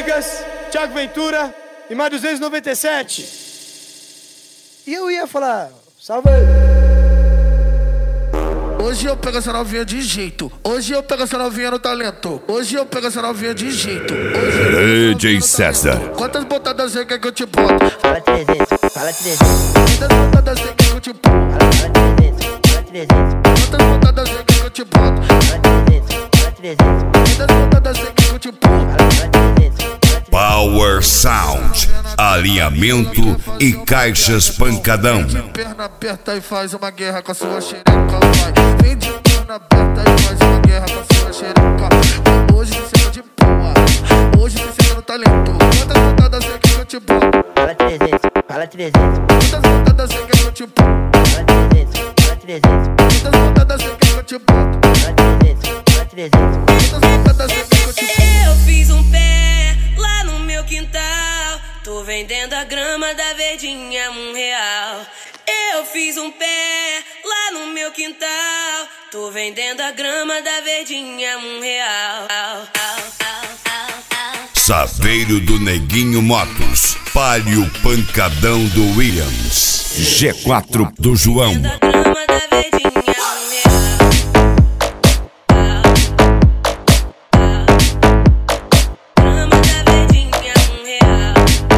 Vegas, Thiago Ventura e mais 297. E eu ia falar, salve aí. Hoje eu pego essa novinha de jeito. Hoje eu pego essa novinha no talento. Hoje eu pego essa novinha de jeito. DJ César. Quantas botadas você quer que eu te bote? Fala 300, fala 300. Quantas botadas você quer que eu te bote? Fala 300, fala 300. Quantas botadas você quer que eu te bote? Fala 300, fala 300. Quantas botadas você quer que eu te bote? Fala 300. Power Sound, alinhamento e caixas pancadão. Perna aberta e faz uma guerra com a sua xereca, vai. Vem de perna aberta e faz uma guerra com a sua xereca. Hoje você tá de boa, hoje você tá no talento. Quantas botadas você quer que eu te bote? Fala 300, fala 300. Quantas botadas você quer que eu te bote? Fala 300, fala 300. Quantas botadas você quer que eu te bote? Fala 300, fala 300. Quantas botadas você quer que eu te bote? Eu fiz um pé lá no meu quintal. Tô vendendo a grama da verdinha R$1. Eu fiz um pé lá no meu quintal. Tô vendendo a grama da verdinha R$1. Saveiro do Neguinho Motos, Palio Pancadão do Williams, G4 do João. Vendo a grama da verdinha R$1. Grama da verdinha R$1.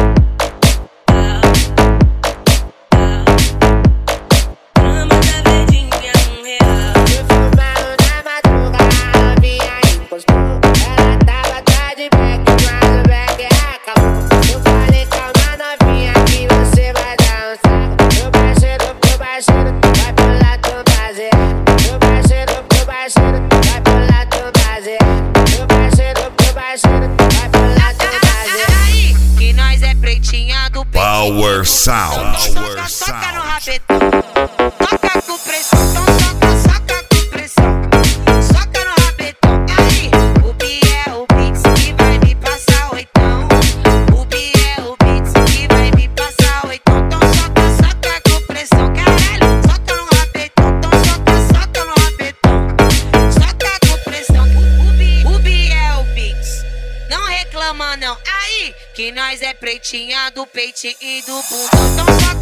Grama da verdinha R$1. Fumando na madruga, a novinha encostou. Ela tava atrás de back, mas o back acabou. Eu falei, calma novinha, que você vai dar um saco. Meu parceiro, vai pular teu baseado. Meu parceiro, vai pular teu baseado. Meu parceiro, vai pular teu baseado. Aí, que nós é pretinha do peito. Power Sound. Soca no rabetão. Toca com pressão. Então soca com pressão. Soca no rabetão. Aí, o Bi é o Beats que vai me passar oitão. O Bi é o Beats que vai me passar oitão. Então soca com pressão. Caralho, soca no rabetão. Então soca no rabetão. Soca com pressão. O Bi é o Beats. Não reclama não. Aí, que nós é pretinha do peito e do bundão. Então soca